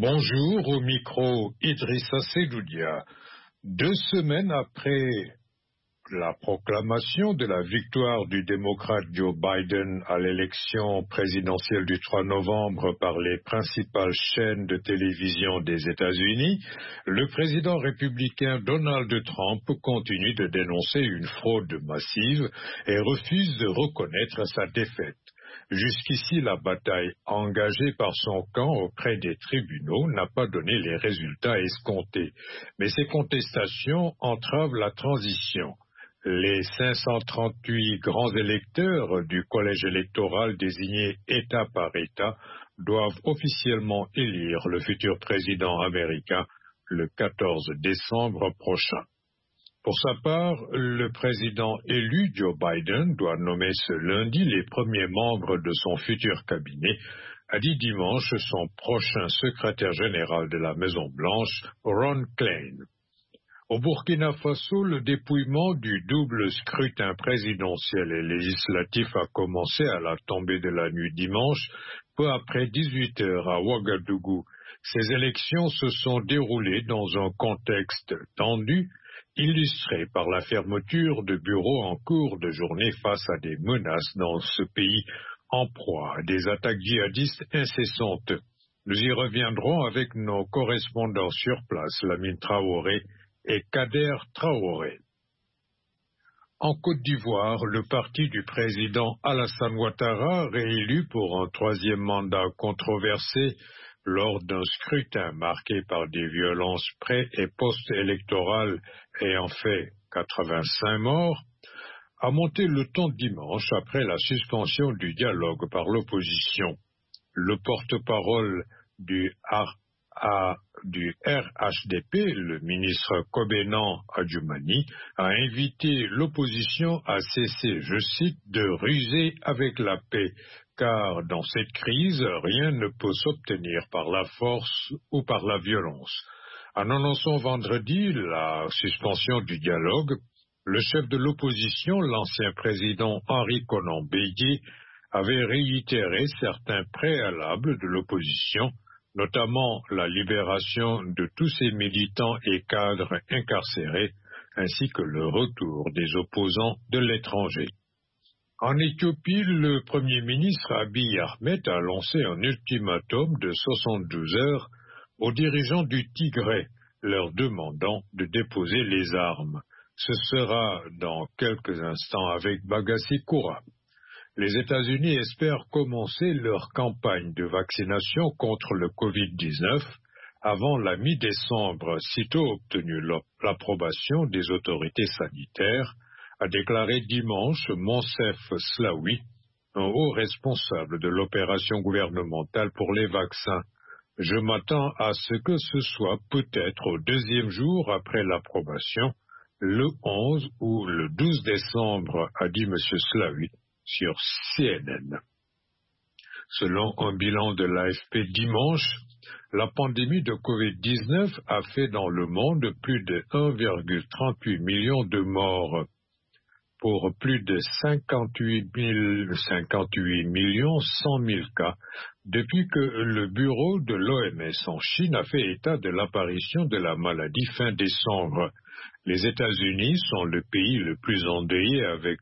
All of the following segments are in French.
Bonjour, au micro Idrissa Sedoudia. 2 semaines après la proclamation de la victoire du démocrate Joe Biden à l'élection présidentielle du 3 novembre par les principales chaînes de télévision des États-Unis, le président républicain Donald Trump continue de dénoncer une fraude massive et refuse de reconnaître sa défaite. Jusqu'ici, la bataille engagée par son camp auprès des tribunaux n'a pas donné les résultats escomptés, mais ces contestations entravent la transition. Les 538 grands électeurs du collège électoral désignés État par État doivent officiellement élire le futur président américain le 14 décembre prochain. Pour sa part, le président élu Joe Biden doit nommer ce lundi les premiers membres de son futur cabinet, a dit dimanche son prochain secrétaire général de la Maison-Blanche, Ron Klain. Au Burkina Faso, le dépouillement du double scrutin présidentiel et législatif a commencé à la tombée de la nuit dimanche, peu après 18 heures à Ouagadougou. Ces élections se sont déroulées dans un contexte tendu, illustré par la fermeture de bureaux en cours de journée face à des menaces dans ce pays en proie à des attaques djihadistes incessantes. Nous y reviendrons avec nos correspondants sur place, Lamine Traoré et Kader Traoré. En Côte d'Ivoire, le parti du président Alassane Ouattara, réélu pour un troisième mandat controversé, lors d'un scrutin marqué par des violences pré- et post-électorales ayant fait 85 morts, a monté le ton dimanche après la suspension du dialogue par l'opposition. Le porte-parole du RHDP, le ministre Kobenan Adjoumani, a invité l'opposition à cesser, je cite, de ruser avec la paix, car dans cette crise, rien ne peut s'obtenir par la force ou par la violence. En annonçant vendredi la suspension du dialogue, le chef de l'opposition, l'ancien président Henri Konan Bédié, avait réitéré certains préalables de l'opposition, notamment la libération de tous ces militants et cadres incarcérés, ainsi que le retour des opposants de l'étranger. En Éthiopie, le Premier ministre Abiy Ahmed a lancé un ultimatum de 72 heures aux dirigeants du Tigré, leur demandant de déposer les armes. Ce sera dans quelques instants avec Bagassi Koura. Les États-Unis espèrent commencer leur campagne de vaccination contre le Covid-19 avant la mi-décembre, sitôt obtenu l'approbation des autorités sanitaires, a déclaré dimanche Monsef Slaoui, un haut responsable de l'opération gouvernementale pour les vaccins. Je m'attends à ce que ce soit peut-être au deuxième jour après l'approbation, le 11 ou le 12 décembre, a dit M. Slaoui sur CNN. Selon un bilan de l'AFP dimanche, la pandémie de Covid-19 a fait dans le monde plus de 1,38 million de morts, pour plus de 58 millions 100 000 cas, depuis que le bureau de l'OMS en Chine a fait état de l'apparition de la maladie fin décembre. Les États-Unis sont le pays le plus endeuillé avec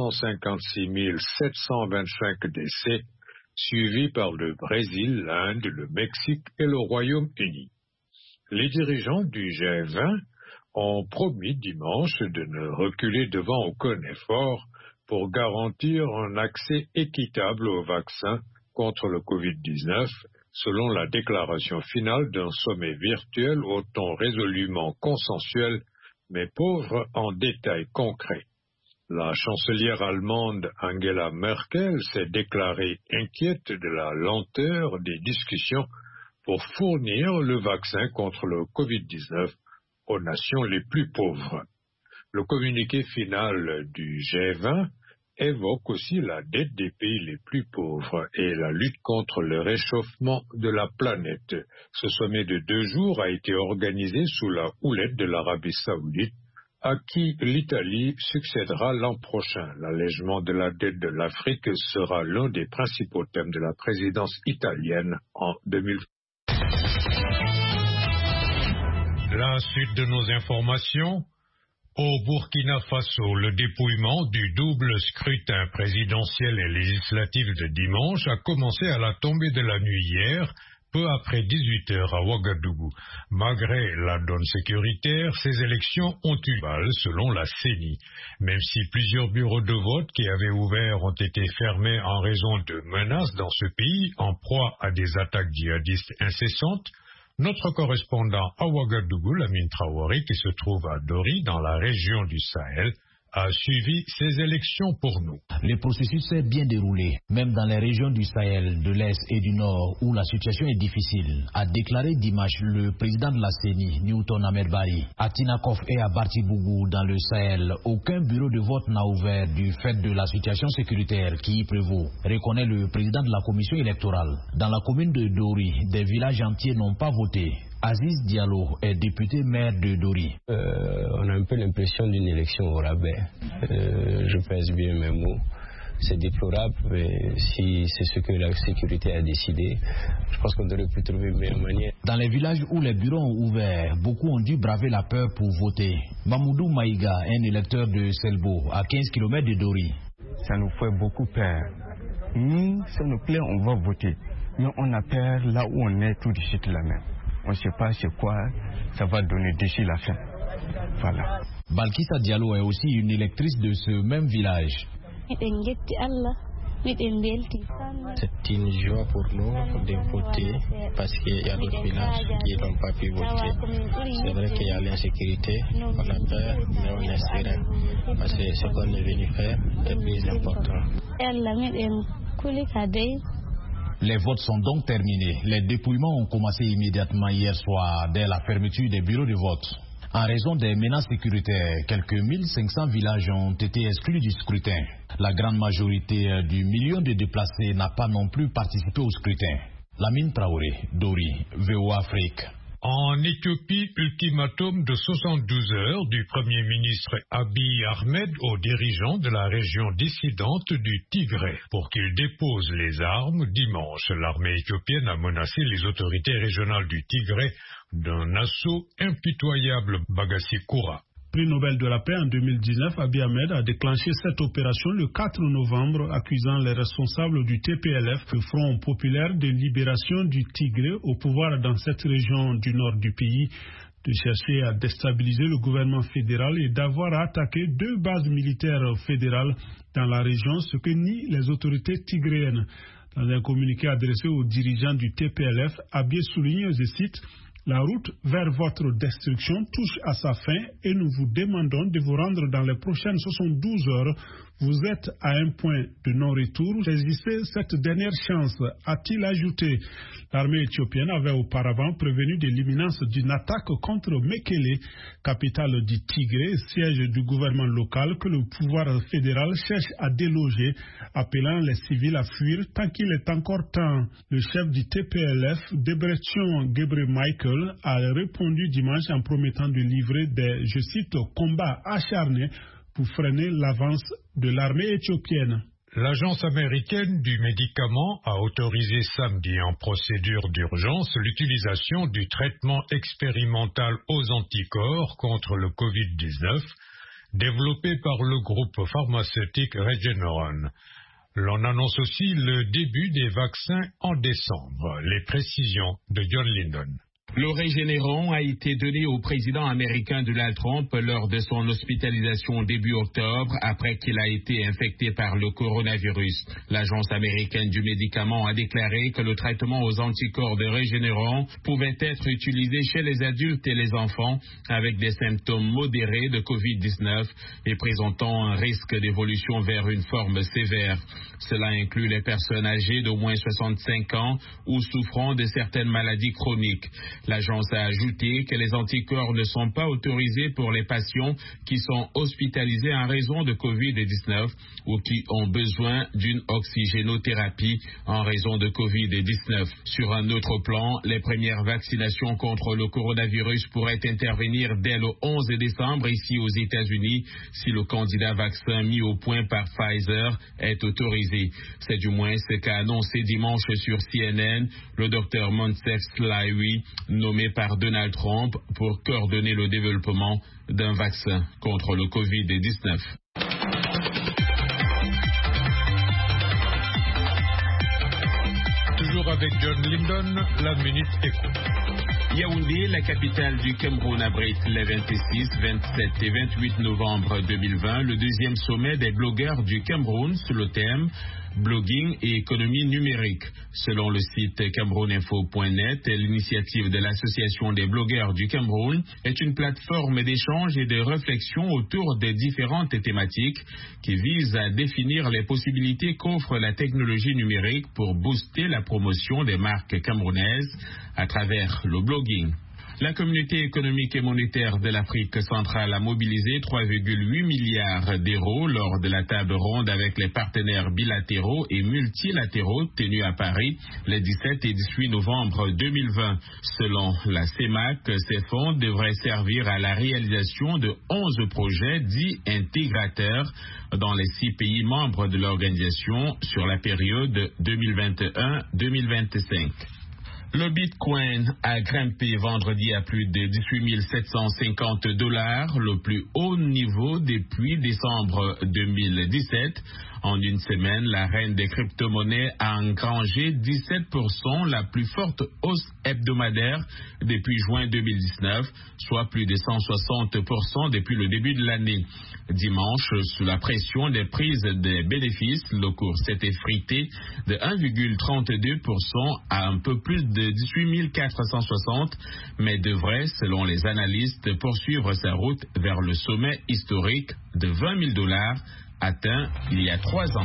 256 725 décès, suivi par le Brésil, l'Inde, le Mexique et le Royaume-Uni. Les dirigeants du G20 ont promis dimanche de ne reculer devant aucun effort pour garantir un accès équitable aux vaccins contre le Covid-19, selon la déclaration finale d'un sommet virtuel au ton résolument consensuel, mais pauvre en détails concrets. La chancelière allemande Angela Merkel s'est déclarée inquiète de la lenteur des discussions pour fournir le vaccin contre le Covid-19 aux nations les plus pauvres. Le communiqué final du G20 évoque aussi la dette des pays les plus pauvres et la lutte contre le réchauffement de la planète. Ce sommet de 2 jours a été organisé sous la houlette de l'Arabie saoudite, à qui l'Italie succédera l'an prochain. L'allègement de la dette de l'Afrique sera l'un des principaux thèmes de la présidence italienne en 2020. La suite de nos informations. Au Burkina Faso, le dépouillement du double scrutin présidentiel et législatif de dimanche a commencé à la tombée de la nuit hier, peu après 18 heures à Ouagadougou. Malgré la donne sécuritaire, ces élections ont eu mal selon la CENI. Même si plusieurs bureaux de vote qui avaient ouvert ont été fermés en raison de menaces dans ce pays, en proie à des attaques djihadistes incessantes, notre correspondant à Ouagadougou, Lamine Traoré, qui se trouve à Dori, dans la région du Sahel, a suivi ces élections pour nous. Le processus s'est bien déroulé, même dans les régions du Sahel, de l'Est et du Nord, où la situation est difficile, a déclaré dimanche le président de la CENI, Newton Ahmed Bari. À Tinakov et à Bartibougou, dans le Sahel, aucun bureau de vote n'a ouvert du fait de la situation sécuritaire qui y prévaut, reconnaît le président de la commission électorale. Dans la commune de Dori, des villages entiers n'ont pas voté. Aziz Diallo est député maire de Dori. On a un peu l'impression d'une élection au rabais. Je pèse bien mes mots. C'est déplorable, mais si c'est ce que la sécurité a décidé, je pense qu'on devrait plus trouver une meilleure manière. Dans les villages où les bureaux ont ouvert, beaucoup ont dû braver la peur pour voter. Mamoudou Maïga, un électeur de Selbo, à 15 km de Dori. Ça nous fait beaucoup peur. Nous, ça nous plaît, on va voter. Mais on a peur là où on est tout de suite là même. On ne sait pas c'est quoi ça va donner d'ici la fin. Voilà. Balkissa Diallo est aussi une électrice de ce même village. C'est une joie pour nous de voter parce qu'il y a d'autres villages qui n'ont pas pu voter. C'est vrai qu'il y a l'insécurité, on a peur, mais on est serein. Parce que ce qu'on est venu faire est plus important. Les votes sont donc terminés. Les dépouillements ont commencé immédiatement hier soir dès la fermeture des bureaux de vote. En raison des menaces sécuritaires, quelques 1500 villages ont été exclus du scrutin. La grande majorité du million de déplacés n'a pas non plus participé au scrutin. Lamine Traoré, Dori, VOA Afrique. En Éthiopie, ultimatum de 72 heures du Premier ministre Abiy Ahmed aux dirigeants de la région dissidente du Tigré pour qu'ils déposent les armes. Dimanche, l'armée éthiopienne a menacé les autorités régionales du Tigré d'un assaut impitoyable. Bagassi Koura. Prix Nobel de la paix en 2019, Abiy Ahmed a déclenché cette opération le 4 novembre, accusant les responsables du TPLF, le Front populaire de libération du Tigré, au pouvoir dans cette région du nord du pays, de chercher à déstabiliser le gouvernement fédéral et d'avoir attaqué 2 bases militaires fédérales dans la région, ce que nient les autorités tigréennes. Dans un communiqué adressé aux dirigeants du TPLF, Abiy souligne, je cite, la route vers votre destruction touche à sa fin et nous vous demandons de vous rendre dans les prochaines 72 heures. Vous êtes à un point de non-retour. Saisissez cette dernière chance, a-t-il ajouté. L'armée éthiopienne avait auparavant prévenu de l'imminence d'une attaque contre Mekele, capitale du Tigré, siège du gouvernement local que le pouvoir fédéral cherche à déloger, appelant les civils à fuir tant qu'il est encore temps. Le chef du TPLF, Debretsion Gebre-Michael, a répondu dimanche en promettant de livrer des, je cite, combats acharnés pour freiner l'avance de l'armée éthiopienne. L'Agence américaine du médicament a autorisé samedi en procédure d'urgence l'utilisation du traitement expérimental aux anticorps contre le Covid-19 développé par le groupe pharmaceutique Regeneron. L'on annonce aussi le début des vaccins en décembre. Les précisions de John Lyndon. Le Regeneron a été donné au président américain Donald Trump lors de son hospitalisation début octobre après qu'il a été infecté par le coronavirus. L'Agence américaine du médicament a déclaré que le traitement aux anticorps de Regeneron pouvait être utilisé chez les adultes et les enfants avec des symptômes modérés de COVID-19 et présentant un risque d'évolution vers une forme sévère. Cela inclut les personnes âgées d'au moins 65 ans ou souffrant de certaines maladies chroniques. L'agence a ajouté que les anticorps ne sont pas autorisés pour les patients qui sont hospitalisés en raison de COVID-19 ou qui ont besoin d'une oxygénothérapie en raison de COVID-19. Sur un autre plan, les premières vaccinations contre le coronavirus pourraient intervenir dès le 11 décembre ici aux États-Unis si le candidat vaccin mis au point par Pfizer est autorisé. C'est du moins ce qu'a annoncé dimanche sur CNN le Dr Moncef Slaoui, nommé par Donald Trump pour coordonner le développement d'un vaccin contre le Covid-19. Toujours avec John Lyndon, la Minute Éco. Yaoundé, la capitale du Cameroun, abrite les 26, 27 et 28 novembre 2020 le deuxième sommet des blogueurs du Cameroun sous le thème Blogging et économie numérique. Selon le site camerouninfo.net, l'initiative de l'Association des blogueurs du Cameroun est une plateforme d'échange et de réflexion autour des différentes thématiques qui visent à définir les possibilités qu'offre la technologie numérique pour booster la promotion des marques camerounaises à travers le blogging. La communauté économique et monétaire de l'Afrique centrale a mobilisé 3,8 milliards d'euros lors de la table ronde avec les partenaires bilatéraux et multilatéraux tenus à Paris les 17 et 18 novembre 2020. Selon la CEMAC, ces fonds devraient servir à la réalisation de 11 projets dits intégrateurs dans les 6 pays membres de l'organisation sur la période 2021-2025. Le Bitcoin a grimpé vendredi à plus de 18 750 $, le plus haut niveau depuis décembre 2017. En une semaine, la reine des crypto-monnaies a engrangé 17%, la plus forte hausse hebdomadaire depuis juin 2019, soit plus de 160% depuis le début de l'année. Dimanche, sous la pression des prises des bénéfices, le cours s'est effrité de 1,32% à un peu plus de 18 460, mais devrait, selon les analystes, poursuivre sa route vers le sommet historique de 20 000 $ atteint il y a 3 ans.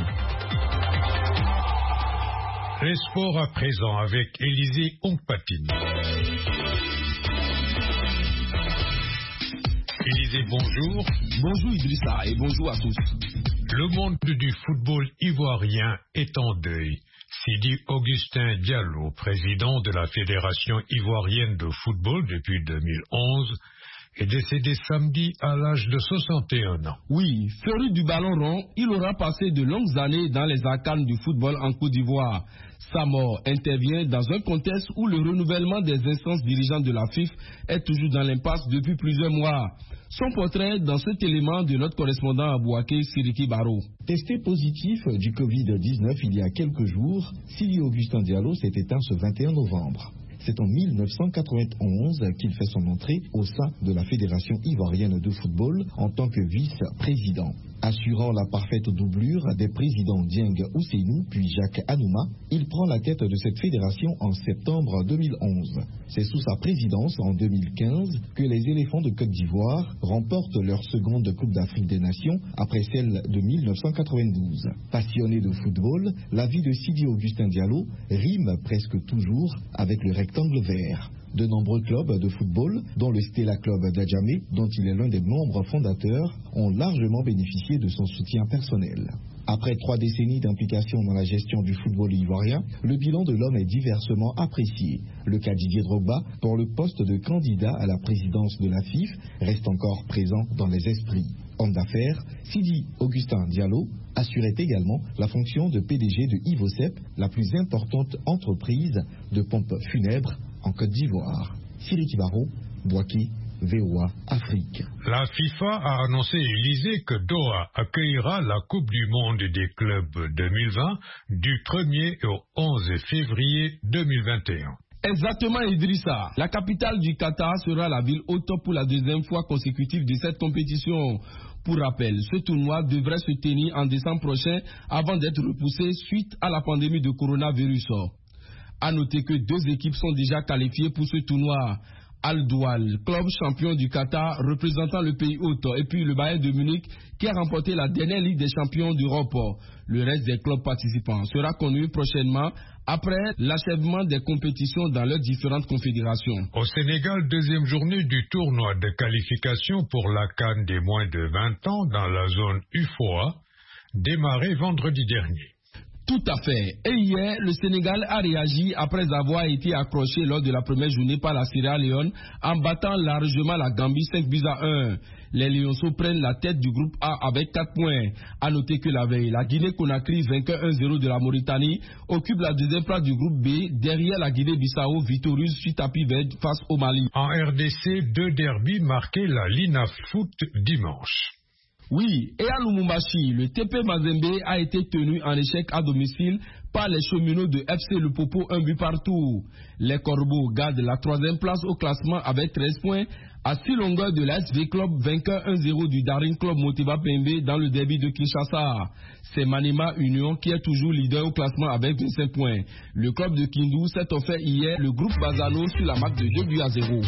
Les sports à présent avec Élisée Ongpatine. Élisée, bonjour. Bonjour Idrissa et bonjour à tous. Le monde du football ivoirien est en deuil. Sidi Augustin Diallo, président de la Fédération ivoirienne de football depuis 2011, est décédé samedi à l'âge de 61 ans. Oui, féru du ballon rond, il aura passé de longues années dans les arcanes du football en Côte d'Ivoire. Sa mort intervient dans un contexte où le renouvellement des instances dirigeantes de la FIFA est toujours dans l'impasse depuis plusieurs mois. Son portrait dans cet élément de notre correspondant à Bouaké, Siriki Baro. Testé positif du Covid-19 il y a quelques jours, Sidi Augustin Diallo s'est éteint ce 21 novembre. C'est en 1991 qu'il fait son entrée au sein de la Fédération ivoirienne de football en tant que vice-président. Assurant la parfaite doublure des présidents Dieng Ousseinou puis Jacques Anouma, il prend la tête de cette fédération en septembre 2011. C'est sous sa présidence en 2015 que les éléphants de Côte d'Ivoire remportent leur seconde Coupe d'Afrique des Nations après celle de 1992. Passionné de football, la vie de Sidi Augustin Diallo rime presque toujours avec le rectangle vert. De nombreux clubs de football, dont le Stella Club d'Adjamé, dont il est l'un des membres fondateurs, ont largement bénéficié de son soutien personnel. Après 3 décennies d'implication dans la gestion du football ivoirien, le bilan de l'homme est diversement apprécié. Le cas Didier Drogba, pour le poste de candidat à la présidence de la FIFA, reste encore présent dans les esprits. Homme d'affaires, Sidi Augustin Diallo assurait également la fonction de PDG de Ivocep, la plus importante entreprise de pompes funèbres en Côte d'Ivoire. Siriki Baro, Bouaké, VOA Afrique. La FIFA a annoncé, Élysée, que Doha accueillera la Coupe du Monde des clubs 2020 du 1er au 11 février 2021. Exactement Idrissa. La capitale du Qatar sera la ville hôte pour la deuxième fois consécutive de cette compétition. Pour rappel, ce tournoi devrait se tenir en décembre prochain avant d'être repoussé suite à la pandémie de coronavirus. A noter que 2 équipes sont déjà qualifiées pour ce tournoi. Al-Doual, club champion du Qatar représentant le pays hôte, et puis le Bayern de Munich qui a remporté la dernière Ligue des champions d'Europe. Le reste des clubs participants sera connu prochainement après l'achèvement des compétitions dans leurs différentes confédérations. Au Sénégal, deuxième journée du tournoi de qualification pour la CAN des moins de 20 ans dans la zone UFOA, démarré vendredi dernier. Tout à fait. Et hier, le Sénégal a réagi après avoir été accroché lors de la première journée par la Sierra Leone en battant largement la Gambie 5-1. Les Lionceaux prennent la tête du groupe A avec 4 points. A noter que la veille, la Guinée-Conakry, vainqueur 1-0 de la Mauritanie, occupe la deuxième place du groupe B, derrière la Guinée-Bissau, victorieuse suite à Pivot face au Mali. En RDC, 2 derbys marquaient la Lina Foot dimanche. Oui, et à Lumumbashi, le TP Mazembe a été tenu en échec à domicile par les cheminots de FC Le Popo, 1 but partout. Les Corbeaux gardent la 3e place au classement avec 13 points, à 6 longueurs de l'ASV Club, vainqueur 1-0 du Daring Club Motiba Pembe dans le derby de Kinshasa. C'est Manema Union qui est toujours leader au classement avec 25 points. Le club de Kindu s'est offert hier le groupe Bazano sur la marque de 2-0.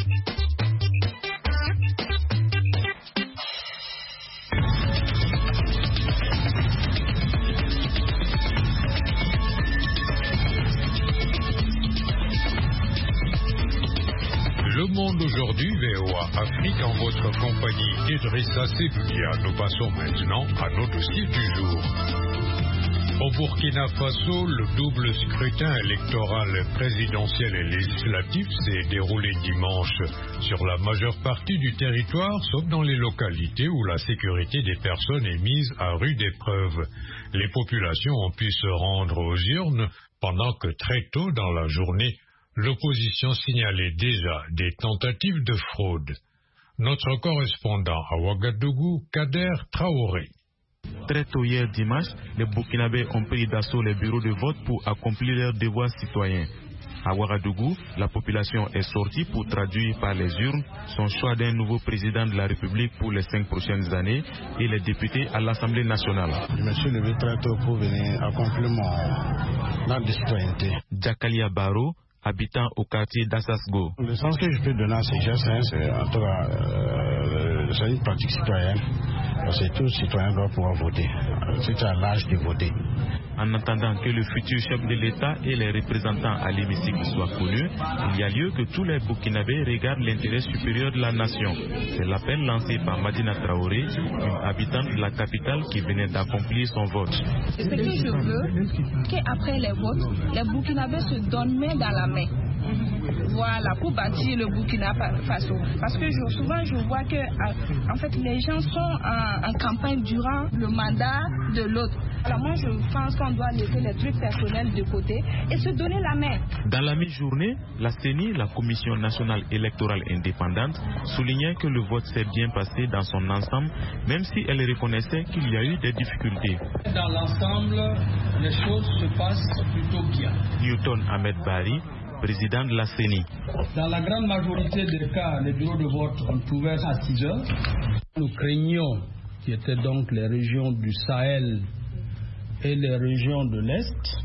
Le Monde aujourd'hui, VOA Afrique, en votre compagnie Idrissa Seloudia. Nous passons maintenant à nos dossiers du jour. Au Burkina Faso, le double scrutin électoral présidentiel et législatif s'est déroulé dimanche sur la majeure partie du territoire, sauf dans les localités où la sécurité des personnes est mise à rude épreuve. Les populations ont pu se rendre aux urnes pendant que très tôt dans la journée, l'opposition signalait déjà des tentatives de fraude. Notre correspondant à Ouagadougou, Kader Traoré. Très tôt hier dimanche, les Burkinabés ont pris d'assaut les bureaux de vote pour accomplir leurs devoirs citoyens. À Ouagadougou, la population est sortie pour traduire par les urnes son choix d'un nouveau président de la République pour les 5 prochaines années et les députés à l'Assemblée nationale. Je me suis levé très tôt pour venir accomplir mon acte de citoyenneté. Jakalia Baro, habitant au quartier d'Assasgo. Le sens que je peux donner à ces gestes, c'est en tout cas, c'est une pratique citoyenne. Parce que tout citoyen doit pouvoir voter. C'est à l'âge de voter. En attendant que le futur chef de l'État et les représentants à l'hémicycle soient connus, il y a lieu que tous les Burkinabés regardent l'intérêt supérieur de la nation. C'est l'appel lancé par Madina Traoré, une habitante de la capitale qui venait d'accomplir son vote. Ce que je veux, qu'après les votes, les Burkinabés se donnent main dans la main. Voilà, pour bâtir le Burkina Faso. Parce que souvent je vois que en fait, les gens sont en campagne durant le mandat de l'autre. Alors moi je pense qu'on doit laisser les trucs personnels de côté et se donner la main. Dans la mi-journée, la CENI, la Commission nationale électorale indépendante, soulignait que le vote s'est bien passé dans son ensemble, même si elle reconnaissait qu'il y a eu des difficultés. Dans l'ensemble, les choses se passent plutôt bien. Newton Ahmed Bari, président de la CENI. Dans la grande majorité des cas, les bureaux de vote ont ouvert à 6 heures. Nous craignons, qui étaient donc les régions du Sahel et les régions de l'Est,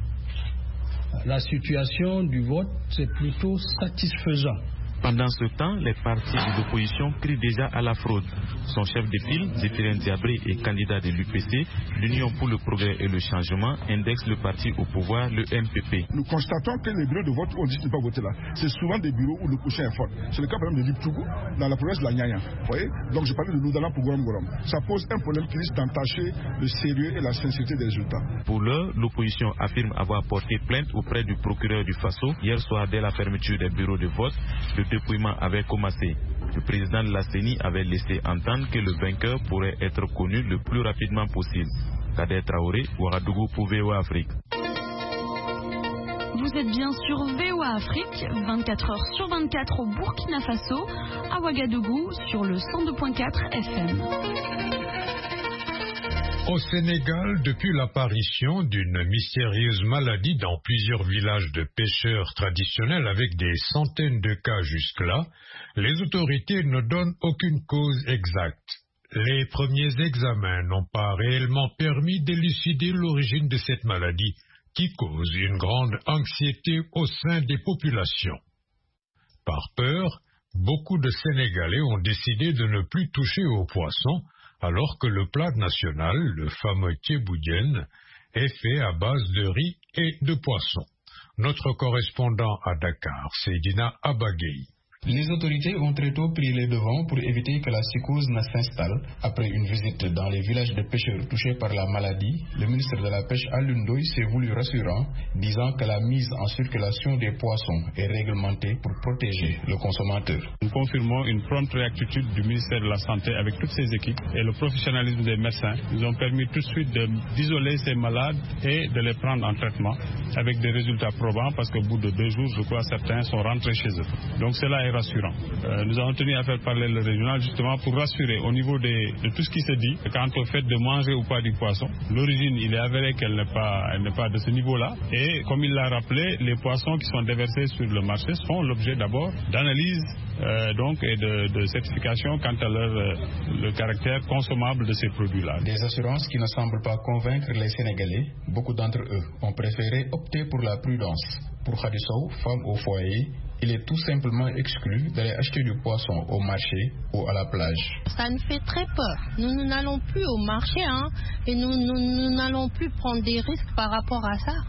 la situation du vote c'est plutôt satisfaisant. Pendant ce temps, les partis de l'opposition crient déjà à la fraude. Son chef de file, Zéphirin Diabré, et candidat de l'UPC, l'Union pour le progrès et le changement, indexe le parti au pouvoir, le MPP. Nous constatons que les bureaux de vote où on dit de ne pas voter là, c'est souvent des bureaux où le cocher est fort. C'est le cas par exemple de Liptougou, dans la province de la Nyanya. Vous voyez? Donc je parlais de Loudala pour Goram Goram. Ça pose un problème qui risque d'entacher le sérieux et la sincérité des résultats. Pour l'heure, l'opposition affirme avoir porté plainte auprès du procureur du Faso hier soir dès la fermeture des bureaux de vote. Le dépouillement avait commencé. Le président de la CENI avait laissé entendre que le vainqueur pourrait être connu le plus rapidement possible. Kader Traoré, Ouagadougou pour VOA Afrique. Vous êtes bien sur VOA Afrique, 24 heures sur 24 au Burkina Faso, à Ouagadougou sur le 102.4 FM. Au Sénégal, depuis l'apparition d'une mystérieuse maladie dans plusieurs villages de pêcheurs traditionnels avec des centaines de cas jusque-là, les autorités ne donnent aucune cause exacte. Les premiers examens n'ont pas réellement permis d'élucider l'origine de cette maladie qui cause une grande anxiété au sein des populations. Par peur, beaucoup de Sénégalais ont décidé de ne plus toucher aux poissons, alors que le plat national, le fameux thieboudienne, est fait à base de riz et de poisson. Notre correspondant à Dakar, Seydina Abagui. Les autorités ont très tôt pris les devants pour éviter que la psychose ne s'installe. Après une visite dans les villages de pêcheurs touchés par la maladie, le ministre de la Pêche Alioune Ndoye s'est voulu rassurant, disant que la mise en circulation des poissons est réglementée pour protéger le consommateur. Nous confirmons une prompte réactitude du ministère de la Santé avec toutes ses équipes et le professionnalisme des médecins. Ils ont permis tout de suite d'isoler ces malades et de les prendre en traitement avec des résultats probants parce qu'au bout de 2 jours, je crois, certains sont rentrés chez eux. Donc cela est rassurant. Nous avons tenu à faire parler le régional justement pour rassurer au niveau de tout ce qui se dit quant au fait de manger ou pas du poisson. L'origine, il est avéré qu'elle n'est pas de ce niveau-là. Et comme il l'a rappelé, les poissons qui sont déversés sur le marché font l'objet d'abord d'analyse et de certification quant à le caractère consommable de ces produits-là. Des assurances qui ne semblent pas convaincre les Sénégalais. Beaucoup d'entre eux ont préféré opter pour la prudence. Pour Khady Sow, femme au foyer, il est tout simplement exclu d'aller acheter du poisson au marché ou à la plage. Ça nous fait très peur. Nous n'allons plus au marché et nous n'allons plus prendre des risques par rapport à ça.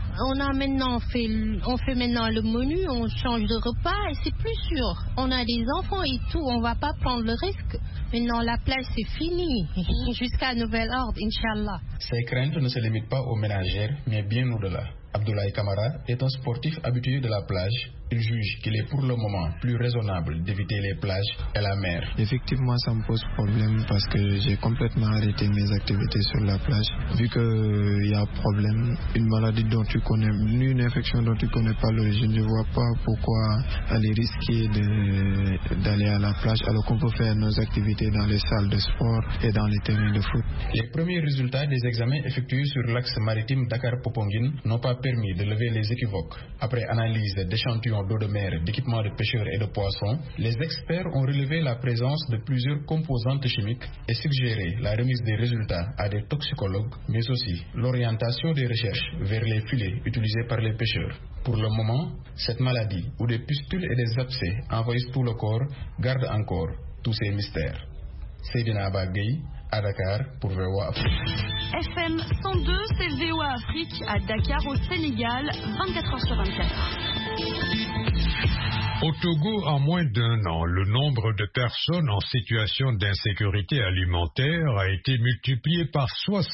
On fait maintenant le menu, on change de repas et c'est plus sûr. On a des enfants et tout, on ne va pas prendre le risque. Maintenant la plage c'est fini, jusqu'à nouvel ordre, Inch'Allah. Ces craintes ne se limitent pas aux ménagères, mais bien au-delà. Abdoulaye Kamara est un sportif habitué de la plage. Il juge qu'il est pour le moment plus raisonnable d'éviter les plages et la mer. Effectivement, ça me pose problème parce que j'ai complètement arrêté mes activités sur la plage. Vu qu'il y a problème, une maladie dont tu connais, une infection dont tu connais pas l'origine, je ne vois pas pourquoi aller risquer d'aller à la plage alors qu'on peut faire nos activités dans les salles de sport et dans les terrains de foot. Les premiers résultats des examens effectués sur l'axe maritime Dakar-Popenguine n'ont pas permis de lever les équivoques. Après analyse d'échantillons d'eau de mer, d'équipements de pêcheurs et de poissons, les experts ont relevé la présence de plusieurs composantes chimiques et suggéré la remise des résultats à des toxicologues, mais aussi l'orientation des recherches vers les filets utilisés par les pêcheurs. Pour le moment, cette maladie, où des pustules et des abcès envahissent tout le corps, garde encore tous ces mystères. Seydina Bagay, à Dakar pour VOA Afrique. FM 102, c'est VOA Afrique à Dakar au Sénégal, 24h/24. Au Togo, en moins d'1 an, le nombre de personnes en situation d'insécurité alimentaire a été multiplié par 60.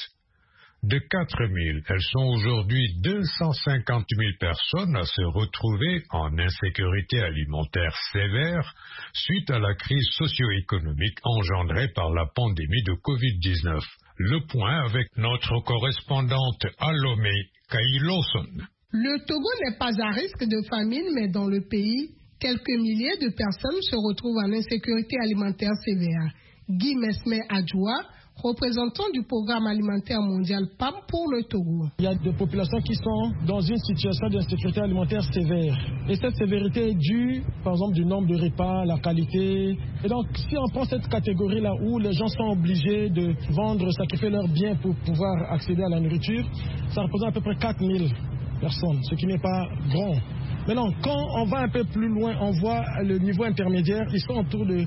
De 4 000, elles sont aujourd'hui 250 000 personnes à se retrouver en insécurité alimentaire sévère suite à la crise socio-économique engendrée par la pandémie de Covid-19. Le point avec notre correspondante à Lomé, Kaïloson. Le Togo n'est pas à risque de famine, mais dans le pays, quelques milliers de personnes se retrouvent en insécurité alimentaire sévère. Guy Mesme Adjoua, représentant du programme alimentaire mondial PAM pour le Togo. Il y a des populations qui sont dans une situation d'insécurité alimentaire sévère. Et cette sévérité est due, par exemple, du nombre de repas, la qualité. Et donc, si on prend cette catégorie-là où les gens sont obligés de vendre, sacrifier leurs biens pour pouvoir accéder à la nourriture, ça représente à peu près 4 000 personnes, ce qui n'est pas grand. Maintenant, quand on va un peu plus loin, on voit le niveau intermédiaire, ils sont autour de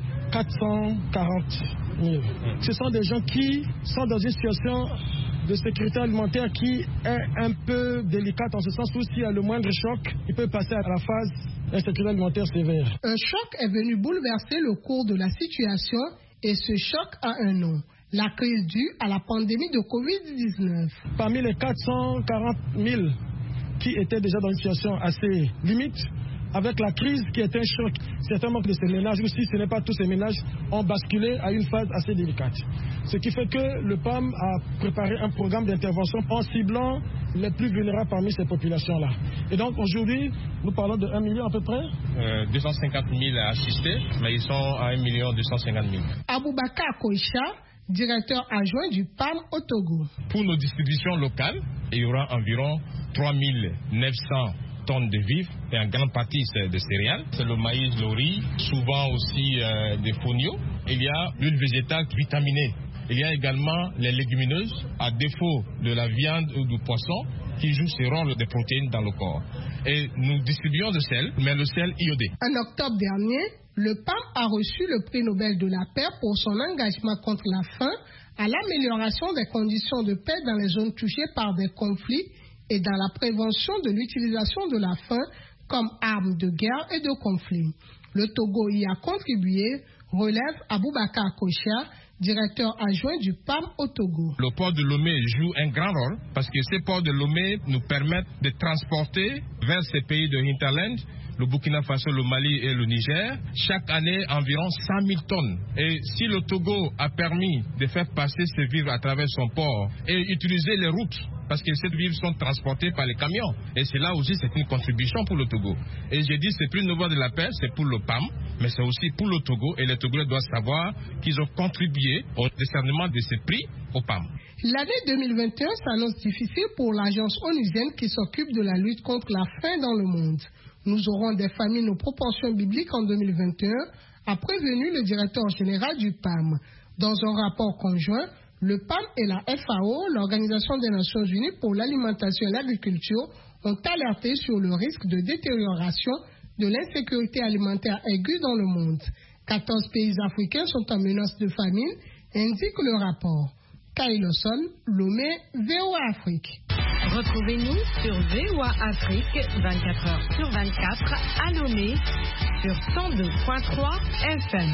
440 000. Ce sont des gens qui sont dans une situation de sécurité alimentaire qui est un peu délicate en ce sens où s'il y a le moindre choc, il peut passer à la phase d'insécurité alimentaire sévère. Un choc est venu bouleverser le cours de la situation et ce choc a un nom. La crise due à la pandémie de Covid-19. Parmi les 440 000 qui étaient déjà dans une situation assez limite, avec la crise qui est un choc, certainement que ces ménages, ou si ce n'est pas tous ces ménages, ont basculé à une phase assez délicate. Ce qui fait que le PAM a préparé un programme d'intervention en ciblant les plus vulnérables parmi ces populations-là. Et donc aujourd'hui, nous parlons de 1 million à peu près 250 000 assistés, mais ils sont à 1 250 000. Aboubakar Koïcha, directeur adjoint du PAM au Togo. Pour nos distributions locales, il y aura environ 3 900 tonnes de vivres et en grande partie c'est de céréales. C'est le maïs, le riz, souvent aussi des fonio. Il y a l'huile végétale vitaminée. Il y a également les légumineuses, à défaut de la viande ou du poisson, qui jouent ce rôle de protéines dans le corps. Et nous distribuons le sel, mais le sel iodé. En octobre dernier, le PAM a reçu le prix Nobel de la paix pour son engagement contre la faim, à l'amélioration des conditions de paix dans les zones touchées par des conflits et dans la prévention de l'utilisation de la faim comme arme de guerre et de conflit. Le Togo y a contribué, relève Aboubakar Kocha, directeur adjoint du PAM au Togo. Le port de Lomé joue un grand rôle parce que ces ports de Lomé nous permettent de transporter vers ces pays de hinterland, le Burkina Faso, le Mali et le Niger, chaque année environ 100 000 tonnes. Et si le Togo a permis de faire passer ces vivres à travers son port et utiliser les routes, parce que ces vivres sont transportés par les camions. Et c'est là aussi, c'est une contribution pour le Togo. Et j'ai dit, c'est plus le Nouveau de la paix, c'est pour le PAM, mais c'est aussi pour le Togo. Et les Togolais doivent savoir qu'ils ont contribué au discernement de ces prix au PAM. L'année 2021 s'annonce difficile pour l'agence onusienne qui s'occupe de la lutte contre la faim dans le monde. Nous aurons des famines aux proportions bibliques en 2021, a prévenu le directeur général du PAM. Dans un rapport conjoint, le PAM et la FAO, l'Organisation des Nations Unies pour l'alimentation et l'agriculture, ont alerté sur le risque de détérioration de l'insécurité alimentaire aiguë dans le monde. 14 pays africains sont en menace de famine, indique le rapport. Kailoson, Lomé, VOA Afrique. Retrouvez-nous sur VOA Afrique 24h/24 à Lomé sur 102.3 FM.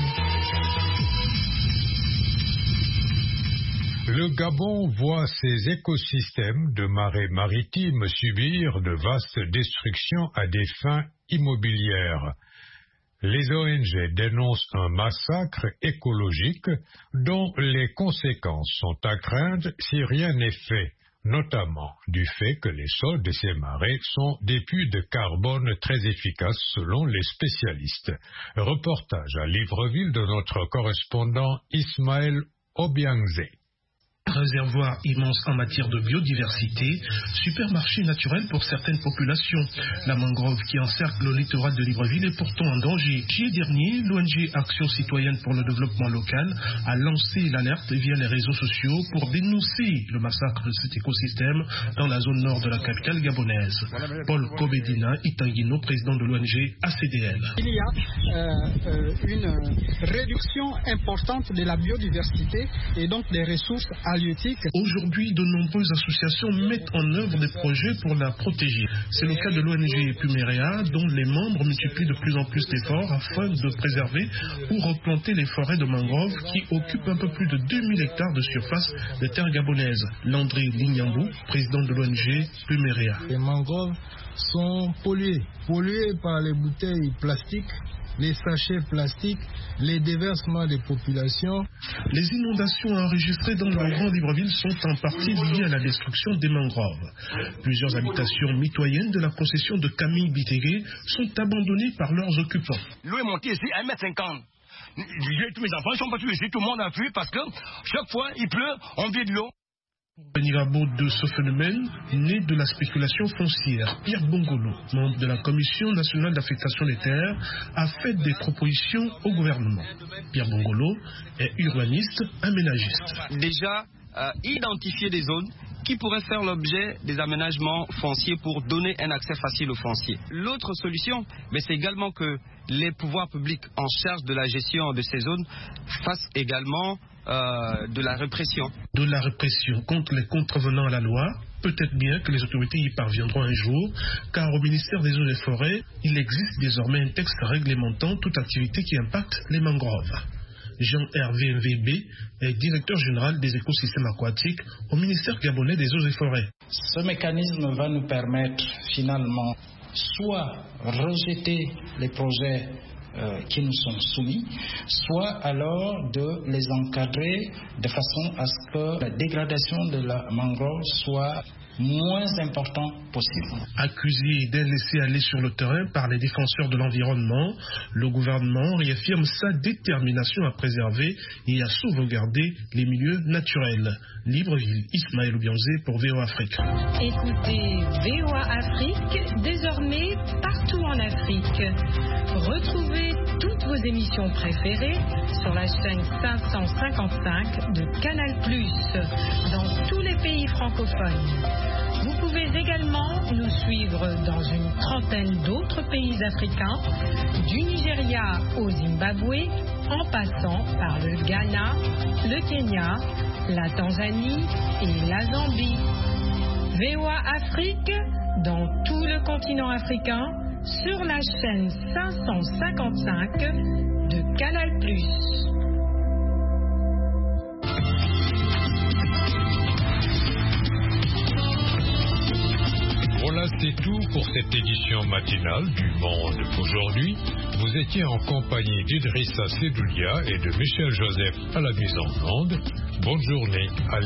Le Gabon voit ses écosystèmes de marais maritimes subir de vastes destructions à des fins immobilières. Les ONG dénoncent un massacre écologique dont les conséquences sont à craindre si rien n'est fait, notamment du fait que les sols de ces marais sont des puits de carbone très efficaces selon les spécialistes. Reportage à Libreville de notre correspondant Ismaël Obiangze. Réservoir immense en matière de biodiversité, supermarché naturel pour certaines populations. La mangrove qui encercle le littoral de Libreville est pourtant en danger. Juillet dernier, l'ONG Action citoyenne pour le développement local a lancé l'alerte via les réseaux sociaux pour dénoncer le massacre de cet écosystème dans la zone nord de la capitale gabonaise. Paul Kobedina Itangino, président de l'ONG ACDL. Il y a une réduction importante de la biodiversité et donc des ressources halieutiques. Aujourd'hui, de nombreuses associations mettent en œuvre des projets pour la protéger. C'est le cas de l'ONG Plumeria, dont les membres multiplient de plus en plus d'efforts afin de préserver ou replanter les forêts de mangroves qui occupent un peu plus de 2000 hectares de surface des terres gabonaises. Landry Lignambou, président de l'ONG Plumeria. Les mangroves sont polluées par les bouteilles plastiques, les sachets plastiques, les déversements des populations. Les inondations enregistrées dans le Grand Libreville sont en partie liées à la destruction des mangroves. Plusieurs habitations mitoyennes de la concession de Camille Bitégué sont abandonnées par leurs occupants. L'eau est montée ici à 1,50 m. Tous mes enfants ne sont pas tous ici, tout le monde a fui parce que chaque fois il pleut, on vide l'eau. Le niveau de ce phénomène né de la spéculation foncière. Pierre Bongolo, membre de la Commission nationale d'affectation des terres, a fait des propositions au gouvernement. Pierre Bongolo est urbaniste, aménagiste. Déjà, identifier des zones qui pourraient faire l'objet des aménagements fonciers pour donner un accès facile aux fonciers. L'autre solution, c'est également que les pouvoirs publics en charge de la gestion de ces zones fassent également de la répression. De la répression contre les contrevenants à la loi. Peut-être bien que les autorités y parviendront un jour, car au ministère des Eaux et Forêts, il existe désormais un texte réglementant toute activité qui impacte les mangroves. Jean-Hervé Mvb est directeur général des écosystèmes aquatiques au ministère gabonais des Eaux et Forêts. Ce mécanisme va nous permettre finalement soit rejeter les projets qui nous sont soumis, soit alors de les encadrer de façon à ce que la dégradation de la mangrove soit moins important possible. Accusé d'un laisser-aller sur le terrain par les défenseurs de l'environnement, le gouvernement réaffirme sa détermination à préserver et à sauvegarder les milieux naturels. Libreville, Ismaël Obiangze pour VOA Afrique. Écoutez VOA Afrique désormais partout en Afrique. Retrouvez toutes vos émissions préférées sur la chaîne 555 de Canal+, dans tous les pays francophones. Vous pouvez également nous suivre dans une trentaine d'autres pays africains, du Nigeria au Zimbabwe, en passant par le Ghana, le Kenya, la Tanzanie et la Zambie. VOA Afrique, dans tout le continent africain, sur la chaîne 555 de Canal+. Voilà, c'est tout pour cette édition matinale du Monde aujourd'hui. Vous étiez en compagnie d'Idrissa Sedoulia et de Michel Joseph à la mise en onde. Bonne journée.